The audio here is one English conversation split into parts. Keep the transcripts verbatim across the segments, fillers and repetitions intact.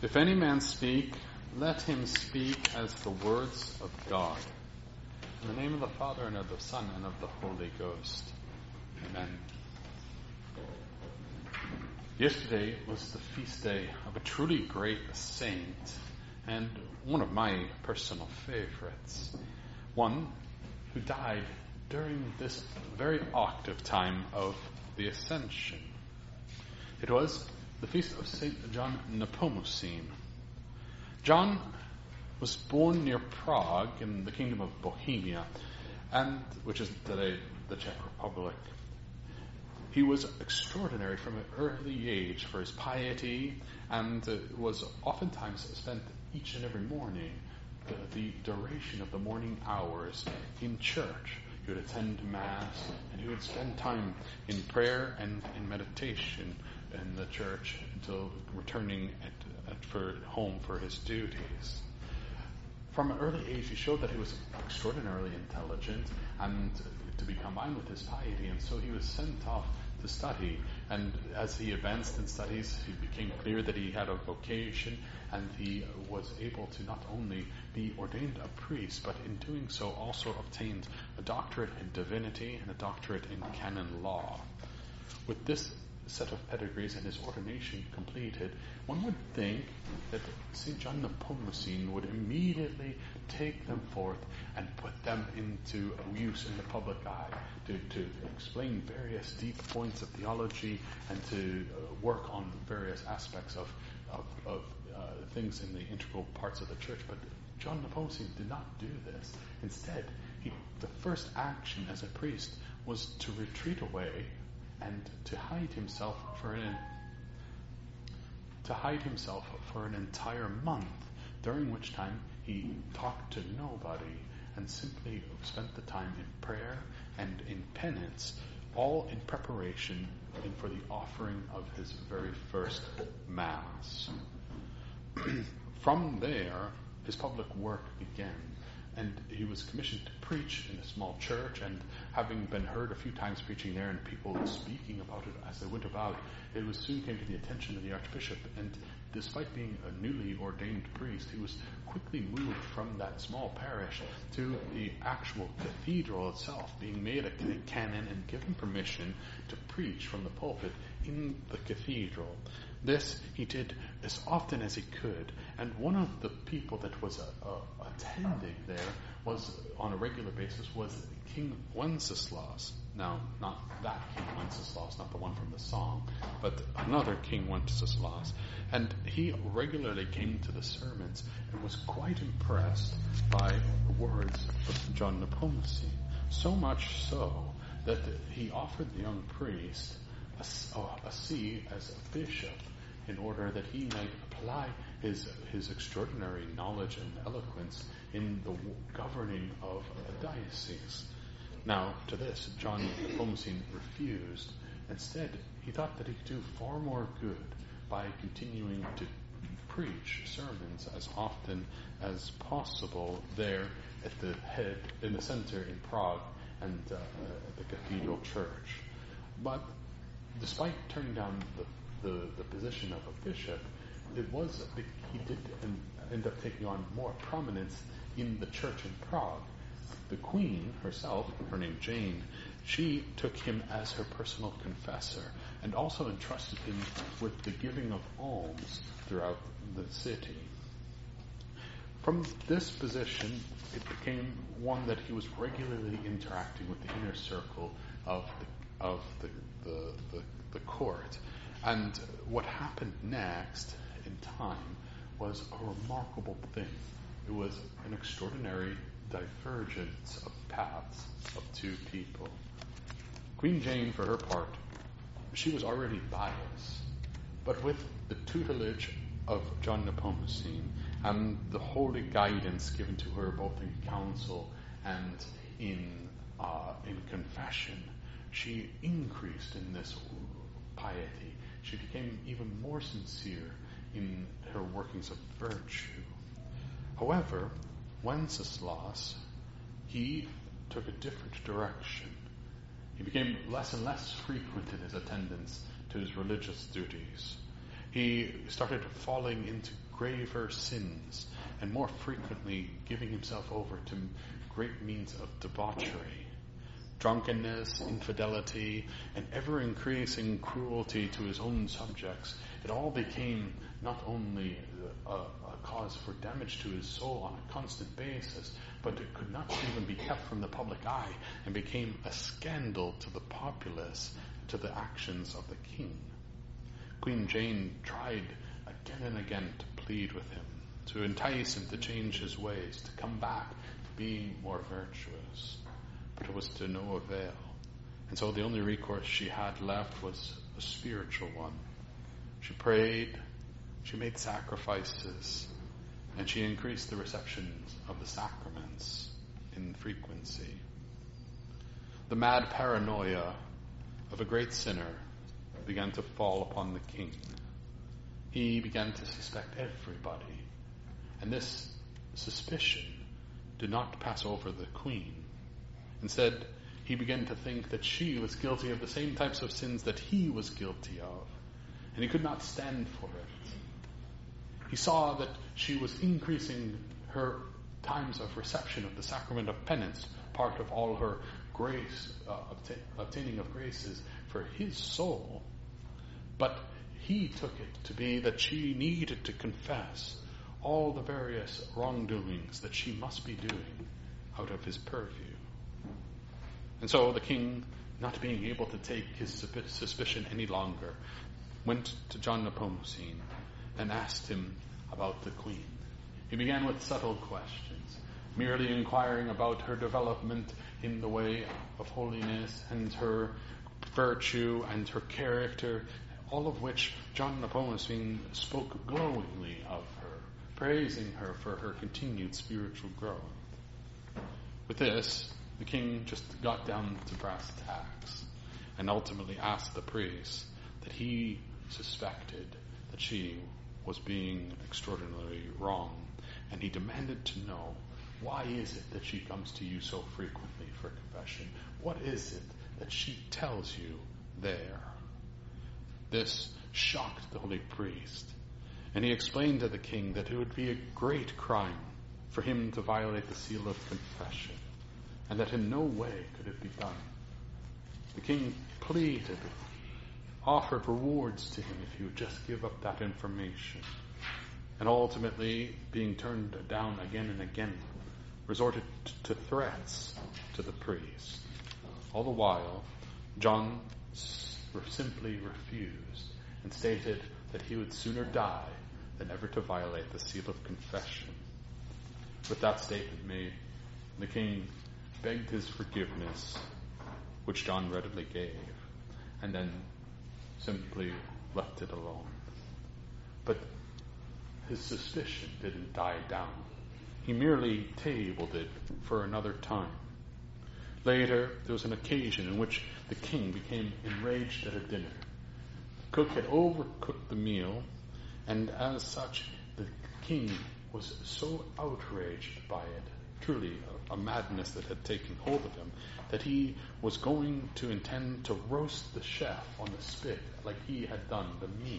If any man speak, let him speak as the words of God. In the name of the Father, and of the Son, and of the Holy Ghost. Amen. Yesterday was the feast day of a truly great saint, and one of my personal favorites. One who died during this very octave time of the Ascension. It was the feast of Saint John Nepomucene. John was born near Prague in the Kingdom of Bohemia, and which is today the Czech Republic. He was extraordinary from an early age for his piety, and uh, was oftentimes spent each and every morning, the, the duration of the morning hours, in church. He would attend Mass, and he would spend time in prayer and in meditation in the church until returning at, at for home for his duties. From an early age, he showed that he was extraordinarily intelligent, and to be combined with his piety, and so he was sent off to study. And as he advanced in studies, it became clear that he had a vocation, and he was able to not only be ordained a priest, but in doing so also obtained a doctorate in divinity and a doctorate in canon law. With this set of pedigrees and his ordination completed, one would think that Saint John Nepomucene would immediately take them forth and put them into use in the public eye, to, to explain various deep points of theology and to uh, work on various aspects of, of, of uh, things in the integral parts of the church. But John Nepomucene did not do this. Instead, he, the first action as a priest was to retreat away and to hide himself for an to hide himself for an entire month, during which time he talked to nobody and simply spent the time in prayer and in penance, all in preparation and for the offering of his very first Mass. From there, his public work began. And he was commissioned to preach in a small church, and having been heard a few times preaching there and people speaking about it as they went about, it was soon came to the attention of the Archbishop, and despite being a newly ordained priest, he was quickly moved from that small parish to the actual cathedral itself, being made a canon and given permission to preach from the pulpit in the cathedral. This he did as often as he could, and one of the people that was uh, uh, attending there was, on a regular basis, was King Wenceslas. Now, not that King Wenceslas, not the one from the song, but another King Wenceslas. And he regularly came to the sermons and was quite impressed by the words of John Nepomucene. So much so that he offered the young priest a, a see as a bishop, in order that he might apply his his extraordinary knowledge and eloquence in the governing of a diocese. Now, to this, John Nepomucene refused. Instead, he thought that he could do far more good by continuing to preach sermons as often as possible there at the head, in the center in Prague, and uh, at the cathedral church. But despite turning down the The, the position of a bishop, it was he did end up taking on more prominence in the church in Prague. The Queen herself, her name Jane, she took him as her personal confessor and also entrusted him with the giving of alms throughout the city. From this position, it became one that he was regularly interacting with the inner circle of the, of the, the, the, the court. And what happened next in time was a remarkable thing. It was an extraordinary divergence of paths of two people. Queen Jane, for her part, she was already biased, but with the tutelage of John Nepomucene and the holy guidance given to her both in council and in uh, in confession, she increased in this piety. She became even more sincere in her workings of virtue. However, Wenceslas, he took a different direction. He became less and less frequent in his attendance to his religious duties. He started falling into graver sins, and more frequently giving himself over to great means of debauchery. Drunkenness, infidelity, and ever-increasing cruelty to his own subjects, it all became not only a, a cause for damage to his soul on a constant basis, but it could not even be kept from the public eye, and became a scandal to the populace, to the actions of the king. Queen Jane tried again and again to plead with him, to entice him to change his ways, to come back to being more virtuous. But it was to no avail. And so the only recourse she had left was a spiritual one. She prayed, she made sacrifices, and she increased the receptions of the sacraments in frequency. The mad paranoia of a great sinner began to fall upon the king. He began to suspect everybody. And this suspicion did not pass over the queen. Instead, he began to think that she was guilty of the same types of sins that he was guilty of. And he could not stand for it. He saw that she was increasing her times of reception of the sacrament of penance, part of all her grace, uh, obtain, obtaining of graces for his soul. But he took it to be that she needed to confess all the various wrongdoings that she must be doing out of his purview. And so the king, not being able to take his suspicion any longer, went to John Nepomucene and asked him about the queen. He began with subtle questions, merely inquiring about her development in the way of holiness and her virtue and her character, all of which John Nepomucene spoke glowingly of her, praising her for her continued spiritual growth. With this, the king just got down to brass tacks and ultimately asked the priest that he suspected that she was being extraordinarily wrong, and he demanded to know, why is it that she comes to you so frequently for confession? What is it that she tells you there? This shocked the holy priest, and he explained to the king that it would be a great crime for him to violate the seal of confession, and that in no way could it be done. The king pleaded, offered rewards to him if he would just give up that information, and ultimately, being turned down again and again, resorted to threats to the priest. All the while, John simply refused and stated that he would sooner die than ever to violate the seal of confession. With that statement made, the king begged his forgiveness, which John readily gave, and then simply left it alone. But his suspicion didn't die down. He merely tabled it for another time. Later, there was an occasion in which the king became enraged at a dinner. The cook had overcooked the meal, and as such, the king was so outraged by it, truly a, a madness that had taken hold of him, that he was going to intend to roast the chef on the spit like he had done the meat.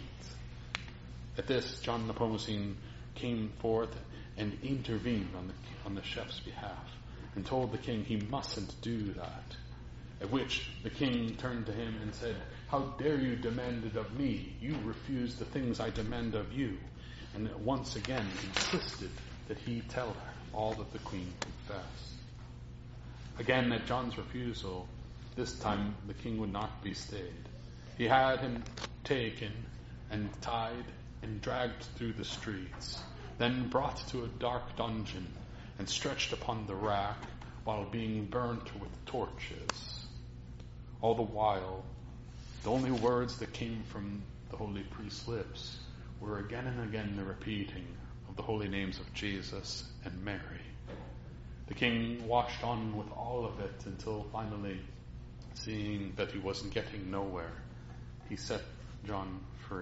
At this, John Nepomucene came forth and intervened on the, on the chef's behalf and told the king he mustn't do that. At which the king turned to him and said, "How dare you demand it of me? You refuse the things I demand of you." And once again insisted that he tell her all that the queen confessed. Again, at John's refusal, this time the king would not be stayed. He had him taken and tied and dragged through the streets, then brought to a dark dungeon and stretched upon the rack while being burnt with torches. All the while, the only words that came from the holy priest's lips were again and again the repeating of the holy names of Jesus and Mary. The king watched on with all of it until finally, seeing that he wasn't getting nowhere, he set John free.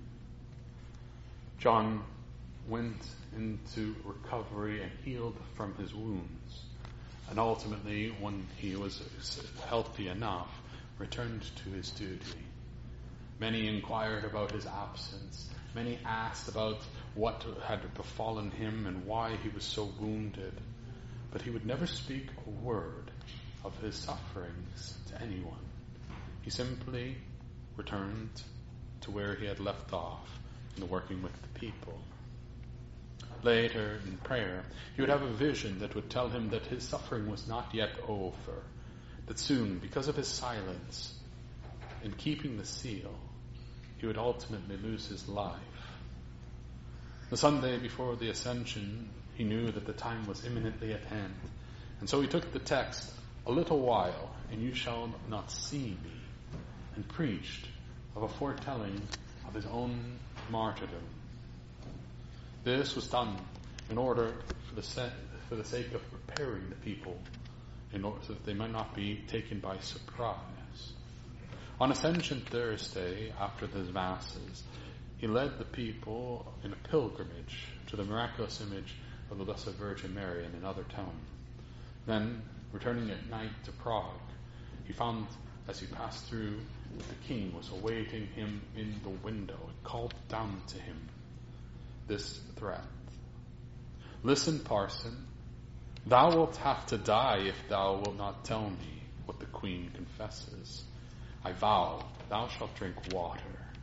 John went into recovery and healed from his wounds, and ultimately, when he was healthy enough, returned to his duty. Many inquired about his absence. Many asked about what had befallen him and why he was so wounded. But he would never speak a word of his sufferings to anyone. He simply returned to where he had left off in the working with the people. Later, in prayer, he would have a vision that would tell him that his suffering was not yet over, that soon, because of his silence, in keeping the seal, he would ultimately lose his life. The Sunday before the Ascension, he knew that the time was imminently at hand, and so he took the text, "A little while, and you shall not see me," and preached of a foretelling of his own martyrdom. This was done in order for the, se- for the sake of preparing the people, in order so that they might not be taken by surprise. On Ascension Thursday, after the Masses, he led the people in a pilgrimage to the miraculous image of the Blessed Virgin Mary in another town. Then, returning at night to Prague, he found, as he passed through, that the king was awaiting him in the window and called down to him this threat: "Listen, parson, thou wilt have to die if thou wilt not tell me what the queen confesses. I vow thou shalt drink water."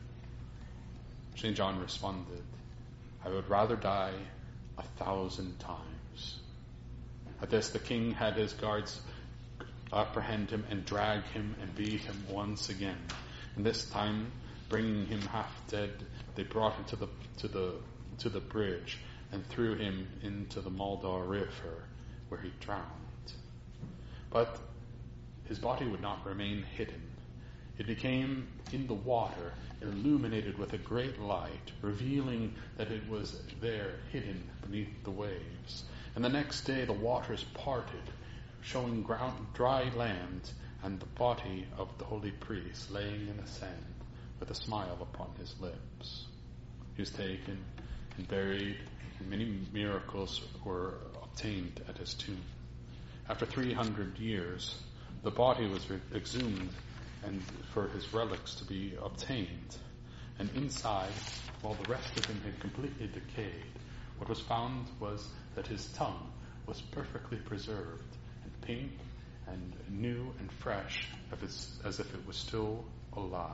Saint John responded, "I would rather die a thousand times." At this, the king had his guards apprehend him and drag him and beat him once again. And this time, bringing him half dead, they brought him to the to the to the bridge and threw him into the Moldau River, where he drowned. But his body would not remain hidden. It became in the water, illuminated with a great light, revealing that it was there hidden beneath the waves. And the next day the waters parted, showing ground, dry land, and the body of the holy priest laying in the sand with a smile upon his lips. He was taken and buried, and many miracles were obtained at his tomb. After three hundred years, the body was re- exhumed and for his relics to be obtained. And inside, while the rest of him had completely decayed, what was found was that his tongue was perfectly preserved and pink and new and fresh as if it was still alive.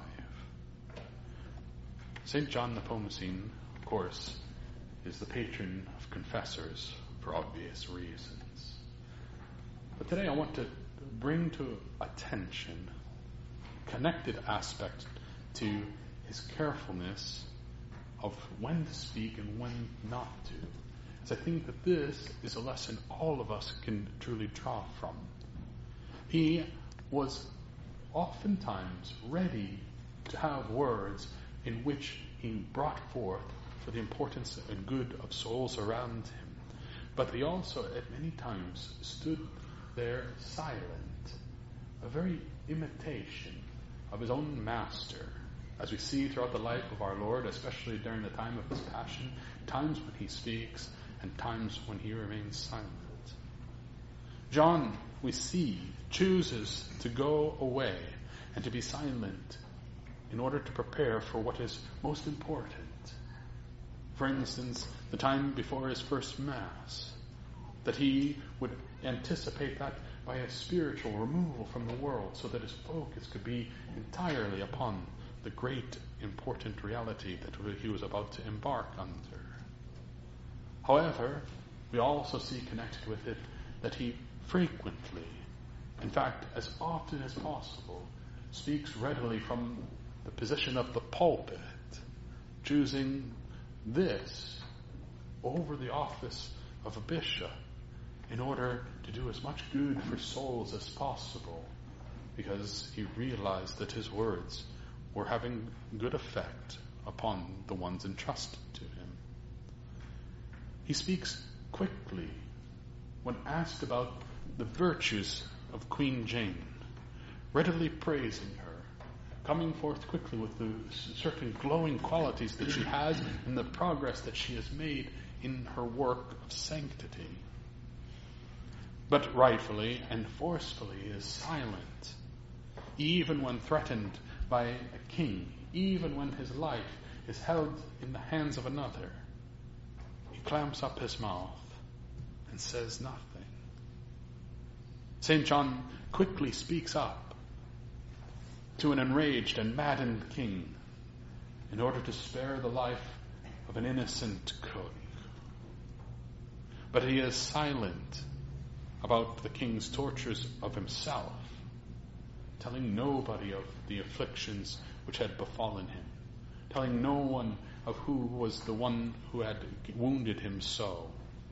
Saint John Nepomucene, of course, is the patron of confessors for obvious reasons. But today I want to bring to attention a connected aspect to his carefulness of when to speak and when not to. As I think that this is a lesson all of us can truly draw from. He was oftentimes ready to have words in which he brought forth for the importance and good of souls around him. But he also at many times stood there silent, a very imitation of his own master, as we see throughout the life of our Lord, especially during the time of his passion, times when he speaks and times when he remains silent. John, we see, chooses to go away and to be silent in order to prepare for what is most important. For instance, the time before his first Mass, that he would anticipate that by a spiritual removal from the world so that his focus could be entirely upon the great important reality that he was about to embark under. However, we also see connected with it that he frequently, in fact, as often as possible, speaks readily from the position of the pulpit, choosing this over the office of a bishop in order to do as much good for souls as possible, because he realized that his words were having good effect upon the ones entrusted to him. He speaks quickly when asked about the virtues of Queen Jane, readily praising her, coming forth quickly with the certain glowing qualities that she has and the progress that she has made in her work of sanctity. But rightfully and forcefully is silent, even when threatened by a king, even when his life is held in the hands of another, he clamps up his mouth and says nothing. Saint John quickly speaks up to an enraged and maddened king in order to spare the life of an innocent cook. But he is silent about the king's tortures of himself, telling nobody of the afflictions which had befallen him, telling no one of who was the one who had wounded him so.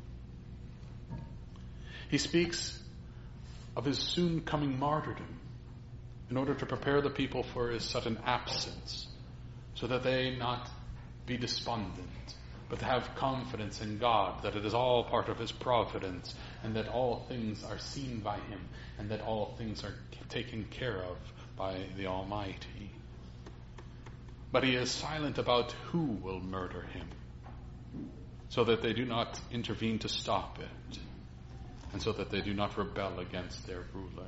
He speaks of his soon coming martyrdom in order to prepare the people for his sudden absence, so that they not be despondent, but to have confidence in God, that it is all part of his providence, and that all things are seen by him, and that all things are taken care of by the Almighty. But he is silent about who will murder him, so that they do not intervene to stop it, and so that they do not rebel against their ruler.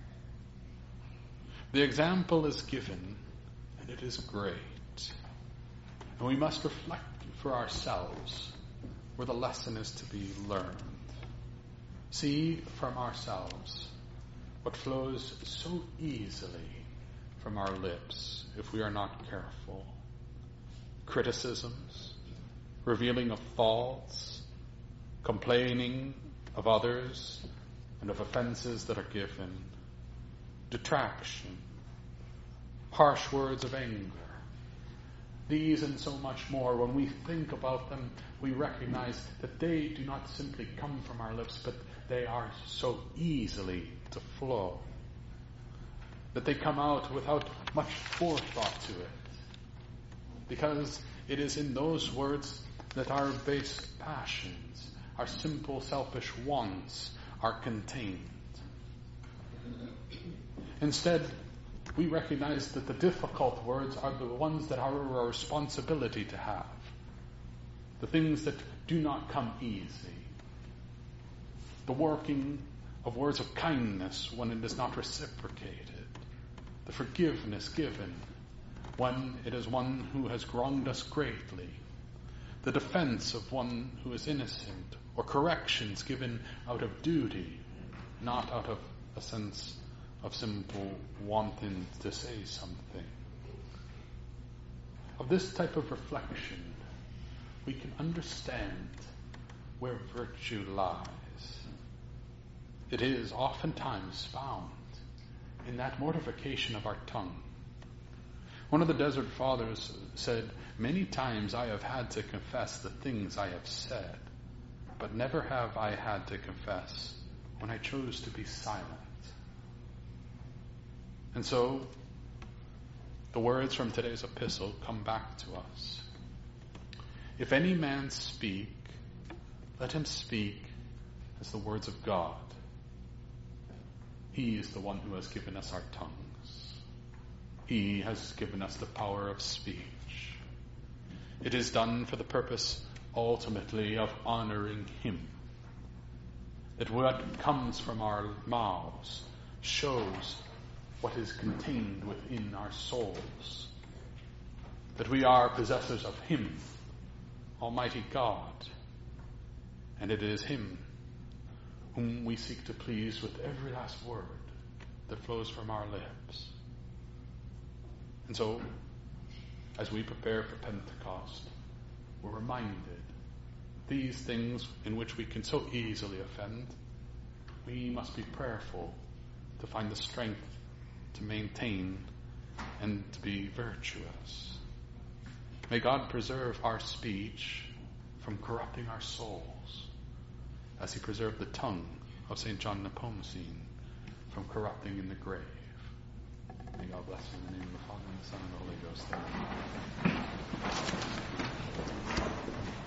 The example is given, and it is great. And we must reflect for ourselves where the lesson is to be learned. See from ourselves what flows so easily from our lips if we are not careful. Criticisms, revealing of faults, complaining of others and of offenses that are given, detraction, harsh words of anger. These and so much more, when we think about them, we recognize that they do not simply come from our lips, but they are so easily to flow, that they come out without much forethought to it, because it is in those words that our base passions, our simple selfish wants are contained. Instead, we recognize that the difficult words are the ones that are our responsibility to have. The things that do not come easy. The working of words of kindness when it is not reciprocated. The forgiveness given when it is one who has wronged us greatly. The defense of one who is innocent, or corrections given out of duty, not out of a sense of simple wanting to say something. Of this type of reflection, we can understand where virtue lies. It is oftentimes found in that mortification of our tongue. One of the Desert Fathers said, "Many times I have had to confess the things I have said, but never have I had to confess when I chose to be silent." And so, the words from today's epistle come back to us. If any man speak, let him speak as the words of God. He is the one who has given us our tongues. He has given us the power of speech. It is done for the purpose, ultimately, of honoring him. That what comes from our mouths shows what is contained within our souls. That we are possessors of him, Almighty God. And it is him whom we seek to please with every last word that flows from our lips. And so, as we prepare for Pentecost, we're reminded these things in which we can so easily offend, we must be prayerful to find the strength to maintain and to be virtuous. May God preserve our speech from corrupting our souls, as he preserved the tongue of Saint John Nepomucene from corrupting in the grave. May God bless you in the name of the Father, and the Son, and the Holy Ghost. Amen.